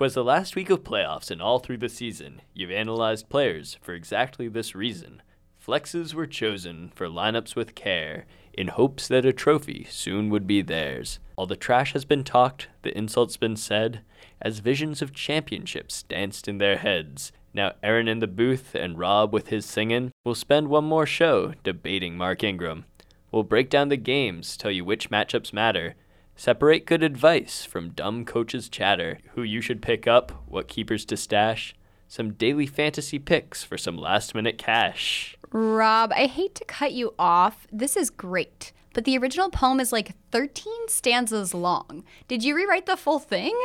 'Twas the last week of playoffs, and all through the season, you've analyzed players for exactly this reason. Flexes were chosen for lineups with care, in hopes that a trophy soon would be theirs. All the trash has been talked, the insults been said, as visions of championships danced in their heads. Now Aaron in the booth and Rob with his singin' will spend one more show debating Mark Ingram. We'll break down the games, tell you which matchups matter, separate good advice from dumb coaches' chatter, who you should pick up, what keepers to stash, some daily fantasy picks for some last-minute cash. Rob, I hate to cut you off. This is great, but the original poem is like 13 stanzas long. Did you rewrite the full thing?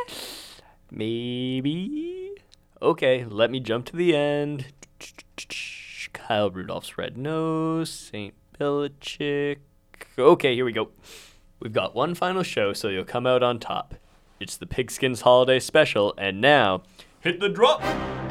Maybe. Okay, let me jump to the end. Kyle Rudolph's red nose, St. Belichick. Okay, here we go. We've got one final show, so you'll come out on top. It's the Pigskins Holiday Special, and now, hit the drop!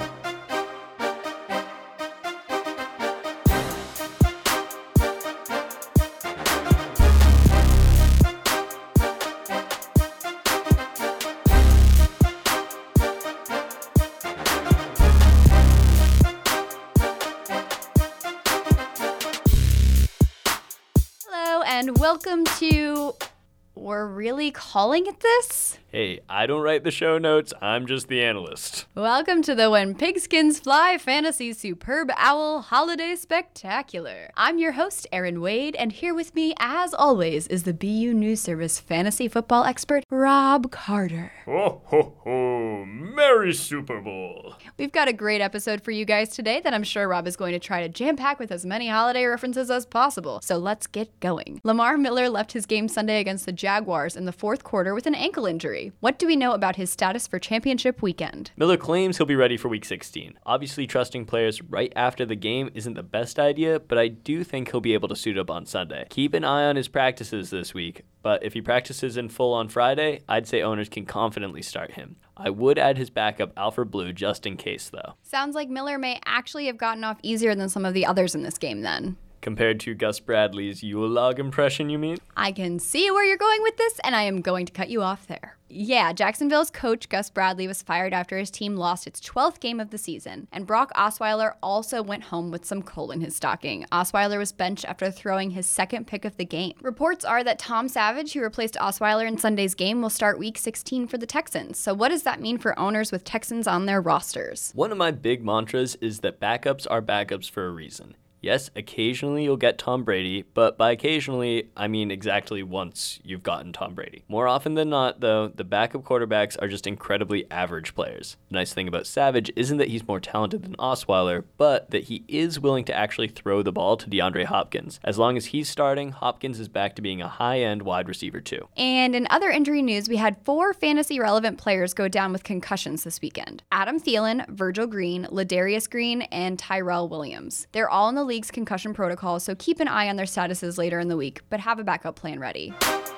And welcome to... We're really calling it this? Hey, I don't write the show notes, I'm just the analyst. Welcome to the When Pigskins Fly Fantasy Superb Owl Holiday Spectacular. I'm your host, Erin Wade, and here with me, as always, is the BU News Service fantasy football expert, Rob Carter. Ho, ho, ho, Merry Super Bowl! We've got a great episode for you guys today that I'm sure Rob is going to try to jam-pack with as many holiday references as possible, so let's get going. Lamar Miller left his game Sunday against the Jaguars in the fourth quarter with an ankle injury. What do we know about his status for championship weekend? Miller claims he'll be ready for week 16. Obviously, trusting players right after the game isn't the best idea, but I do think he'll be able to suit up on Sunday. Keep an eye on his practices this week, but if he practices in full on Friday, I'd say owners can confidently start him. I would add his backup, Alfred Blue, just in case, though. Sounds like Miller may actually have gotten off easier than some of the others in this game, then. Compared to Gus Bradley's Yule log impression, you mean? I can see where you're going with this, and I am going to cut you off there. Yeah, Jacksonville's coach Gus Bradley was fired after his team lost its 12th game of the season, and Brock Osweiler also went home with some coal in his stocking. Osweiler was benched after throwing his second pick of the game. Reports are that Tom Savage, who replaced Osweiler in Sunday's game, will start week 16 for the Texans. So what does that mean for owners with Texans on their rosters? One of my big mantras is that backups are backups for a reason. Yes, occasionally you'll get Tom Brady, but by occasionally, I mean exactly once you've gotten Tom Brady. More often than not, though, the backup quarterbacks are just incredibly average players. The nice thing about Savage isn't that he's more talented than Osweiler, but that he is willing to actually throw the ball to DeAndre Hopkins. As long as he's starting, Hopkins is back to being a high-end wide receiver too. And in other injury news, we had 4 fantasy-relevant players go down with concussions this weekend. Adam Thielen, Virgil Green, Ladarius Green, and Tyrell Williams. They're all in the league's concussion protocol, so keep an eye on their statuses later in the week, but have a backup plan ready.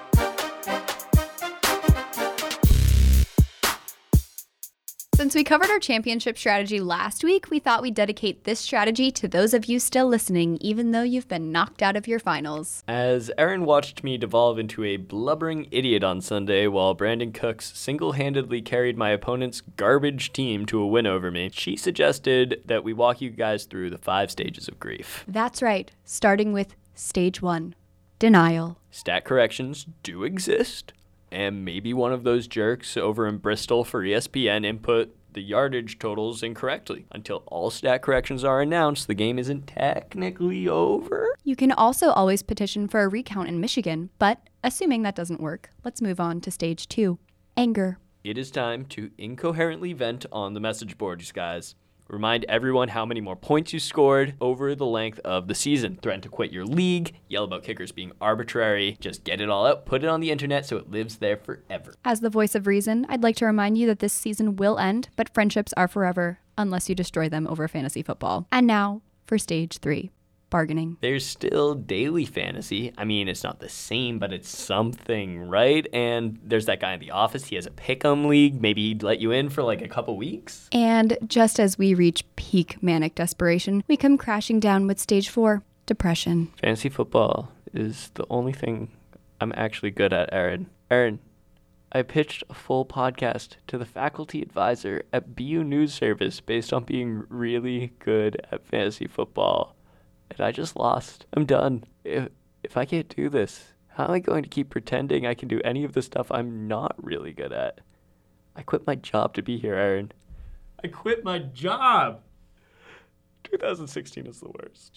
Since we covered our championship strategy last week, we thought we'd dedicate this strategy to those of you still listening, even though you've been knocked out of your finals. As Erin watched me devolve into a blubbering idiot on Sunday while Brandon Cooks single-handedly carried my opponent's garbage team to a win over me, she suggested that we walk you guys through the 5 stages of grief. That's right, starting with stage 1, denial. Stat corrections do exist. And maybe one of those jerks over in Bristol for ESPN input the yardage totals incorrectly. Until all stat corrections are announced, the game isn't technically over. You can also always petition for a recount in Michigan, but assuming that doesn't work, let's move on to stage 2, anger. It is time to incoherently vent on the message boards, guys. Remind everyone how many more points you scored over the length of the season. Threaten to quit your league, yell about kickers being arbitrary. Just get it all out, put it on the internet so it lives there forever. As the voice of reason, I'd like to remind you that this season will end, but friendships are forever, unless you destroy them over fantasy football. And now for stage 3. Bargaining. There's still daily fantasy. I mean, it's not the same, but it's something, right? And there's that guy in the office. He has a pick'em league. Maybe he'd let you in for like a couple weeks. And just as we reach peak manic desperation, we come crashing down with stage 4, depression. Fantasy football is the only thing I'm actually good at, Erin. Erin, I pitched a full podcast to the faculty advisor at BU News Service based on being really good at fantasy football. And I just lost. I'm done. If I can't do this, how am I going to keep pretending I can do any of the stuff I'm not really good at? I quit my job to be here, Aaron. I quit my job! 2016 is the worst.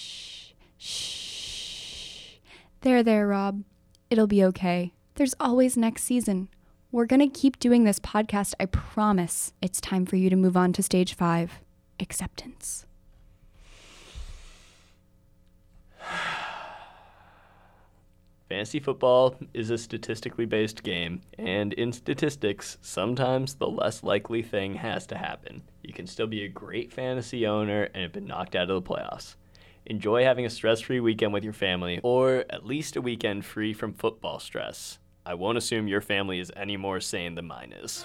Shh. There, Rob. It'll be okay. There's always next season. We're gonna keep doing this podcast, I promise. It's time for you to move on to stage 5. Acceptance. Fantasy football is a statistically based game, and in statistics, sometimes the less likely thing has to happen. You can still be a great fantasy owner and have been knocked out of the playoffs. Enjoy having a stress-free weekend with your family, or at least a weekend free from football stress. I won't assume your family is any more sane than mine is.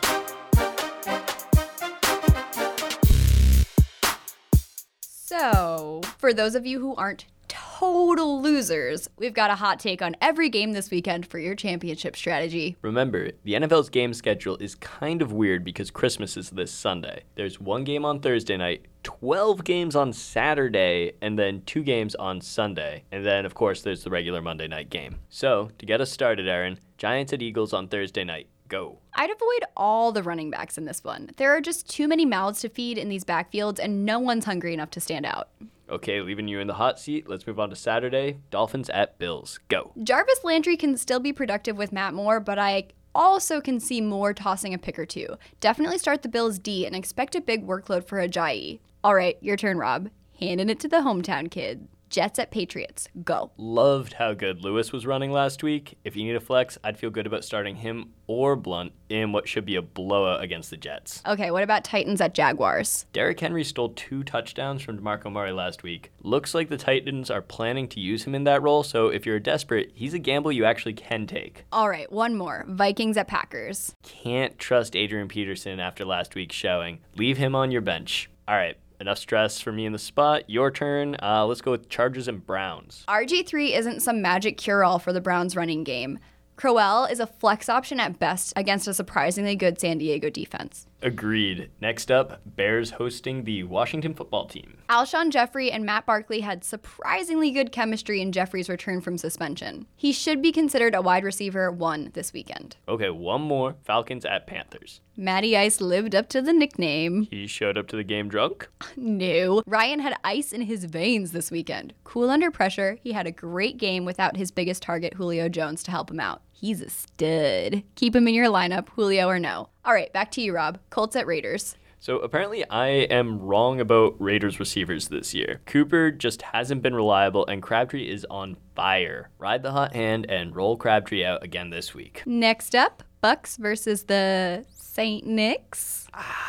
So, for those of you who aren't total losers, we've got a hot take on every game this weekend for your championship strategy. Remember, the NFL's game schedule is kind of weird because Christmas is this Sunday. There's 1 game on Thursday night, 12 games on Saturday, and then 2 games on Sunday. And then, of course, there's the regular Monday night game. So, to get us started, Aaron, Giants at Eagles on Thursday night. Go. I'd avoid all the running backs in this one. There are just too many mouths to feed in these backfields, and no one's hungry enough to stand out. Okay, leaving you in the hot seat, let's move on to Saturday. Dolphins at Bills. Go. Jarvis Landry can still be productive with Matt Moore, but I also can see Moore tossing a pick or two. Definitely start the Bills D and expect a big workload for Ajayi. All right, your turn, Rob. Handing it to the hometown kid. Jets at Patriots. Go. Loved how good Lewis was running last week. If you need a flex, I'd feel good about starting him or Blunt in what should be a blowout against the Jets. Okay, what about Titans at Jaguars? Derrick Henry stole 2 touchdowns from DeMarco Murray last week. Looks like the Titans are planning to use him in that role, so if you're desperate, he's a gamble you actually can take. All right, one more. Vikings at Packers. Can't trust Adrian Peterson after last week's showing. Leave him on your bench. All right. Enough stress for me in the spot. Your turn. Let's go with Chargers and Browns. RG3 isn't some magic cure-all for the Browns running game. Crowell is a flex option at best against a surprisingly good San Diego defense. Agreed. Next up, Bears hosting the Washington football team. Alshon Jeffrey and Matt Barkley had surprisingly good chemistry in Jeffrey's return from suspension. He should be considered a wide receiver 1 this weekend. Okay, one more. Falcons at Panthers. Matty Ice lived up to the nickname. He showed up to the game drunk? No. Ryan had ice in his veins this weekend. Cool under pressure, he had a great game without his biggest target, Julio Jones, to help him out. He's a stud. Keep him in your lineup, Julio or no. All right, back to you, Rob. Colts at Raiders. So apparently I am wrong about Raiders receivers this year. Cooper just hasn't been reliable, and Crabtree is on fire. Ride the hot hand and roll Crabtree out again this week. Next up, Bucks versus the St. Nick's.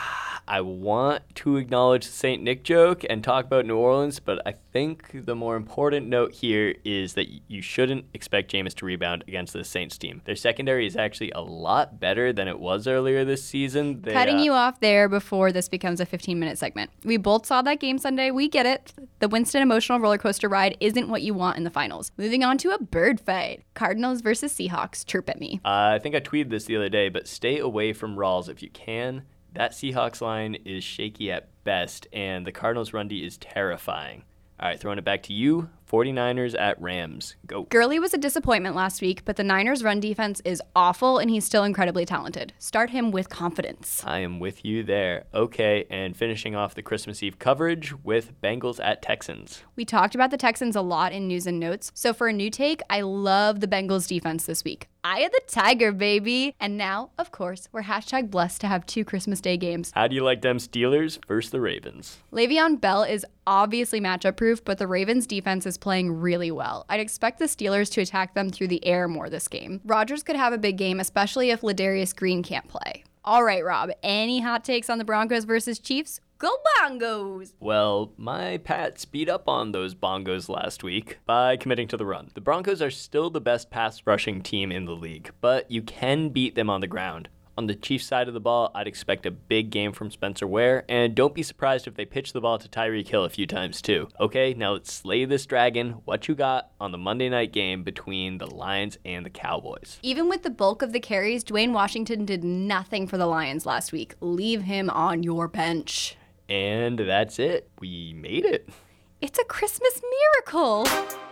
I want to acknowledge the St. Nick joke and talk about New Orleans, but I think the more important note here is that you shouldn't expect Jameis to rebound against the Saints team. Their secondary is actually a lot better than it was earlier this season. Cutting you off there before this becomes a 15-minute segment. We both saw that game Sunday. We get it. The Winston emotional roller coaster ride isn't what you want in the finals. Moving on to a bird fight. Cardinals versus Seahawks. Chirp at me. I think I tweeted this the other day, but stay away from Rawls if you can. That Seahawks line is shaky at best, and the Cardinals' run D is terrifying. All right, throwing it back to you. 49ers at Rams. Go. Gurley was a disappointment last week, but the Niners' run defense is awful, and he's still incredibly talented. Start him with confidence. I am with you there. Okay, and finishing off the Christmas Eve coverage with Bengals at Texans. We talked about the Texans a lot in news and notes, so for a new take, I love the Bengals defense this week. Eye of the Tiger, baby! And now, of course, we're hashtag blessed to have 2 Christmas Day games. How do you like them Steelers versus the Ravens? Le'Veon Bell is obviously matchup proof, but the Ravens defense is playing really well. I'd expect the Steelers to attack them through the air more this game. Rodgers could have a big game, especially if Ladarius Green can't play. All right, Rob, any hot takes on the Broncos versus Chiefs? Go Bongos! Well, my Pats beat up on those Bongos last week by committing to the run. The Broncos are still the best pass rushing team in the league, but you can beat them on the ground. On the Chiefs side of the ball, I'd expect a big game from Spencer Ware, and don't be surprised if they pitch the ball to Tyreek Hill a few times too. Okay, now let's slay this dragon. What you got on the Monday night game between the Lions and the Cowboys? Even with the bulk of the carries, Dwayne Washington did nothing for the Lions last week. Leave him on your bench. And that's it. We made it. It's a Christmas miracle.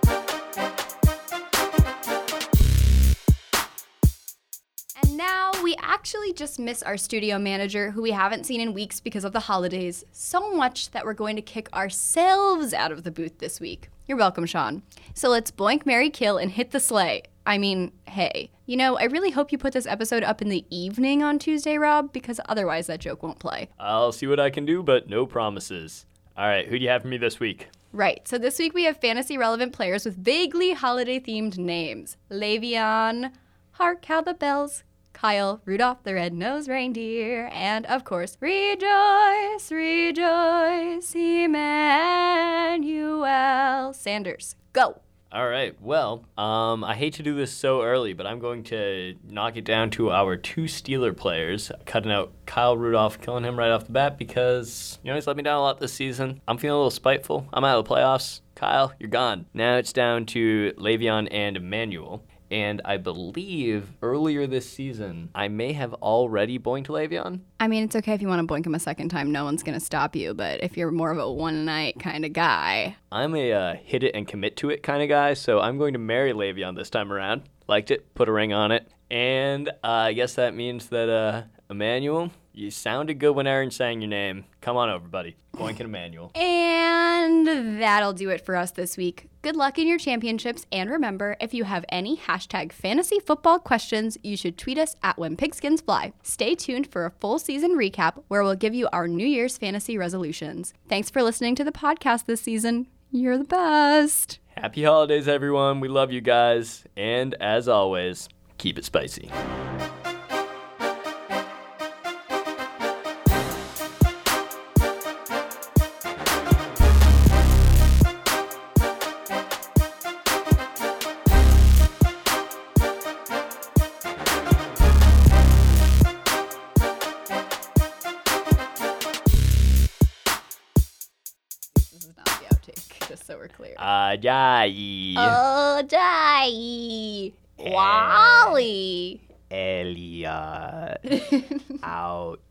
And now we actually just miss our studio manager, who we haven't seen in weeks because of the holidays, so much that we're going to kick ourselves out of the booth this week. You're welcome, Sean. So let's boink, marry, kill, and hit the sleigh. I mean, hey. You know, I really hope you put this episode up in the evening on Tuesday, Rob, because otherwise that joke won't play. I'll see what I can do, but no promises. All right, who do you have for me this week? Right, so this week we have fantasy-relevant players with vaguely holiday-themed names. Le'Veon, Hark How the Bells, Kyle, Rudolph the Red-Nosed Reindeer, and, of course, Rejoice, Rejoice, Emmanuel Sanders. Go! All right, well, I hate to do this so early, but I'm going to knock it down to our 2 Steeler players, cutting out Kyle Rudolph, killing him right off the bat because, he's let me down a lot this season. I'm feeling a little spiteful. I'm out of the playoffs. Kyle, you're gone. Now it's down to Le'Veon and Emmanuel. And I believe earlier this season, I may have already boinked Le'Veon. I mean, it's okay if you want to boink him a second time. No one's going to stop you. But if you're more of a one-night kind of guy. I'm a hit it and commit to it kind of guy, so I'm going to marry Le'Veon this time around. Liked it, put a ring on it. And I guess that means that, Emmanuel, you sounded good when Aaron sang your name. Come on over, buddy. Boinking Emmanuel. And that'll do it for us this week. Good luck in your championships, and remember, if you have any #fantasy football questions, you should tweet us at When Pigskins Fly. Stay tuned for a full season recap where we'll give you our New Year's fantasy resolutions. Thanks for listening to the podcast this season. You're the best. Happy holidays, everyone. We love you guys. And as always, keep it spicy. Just so we're clear. Ajayi. Ajayi. Wally. Elliot. Out.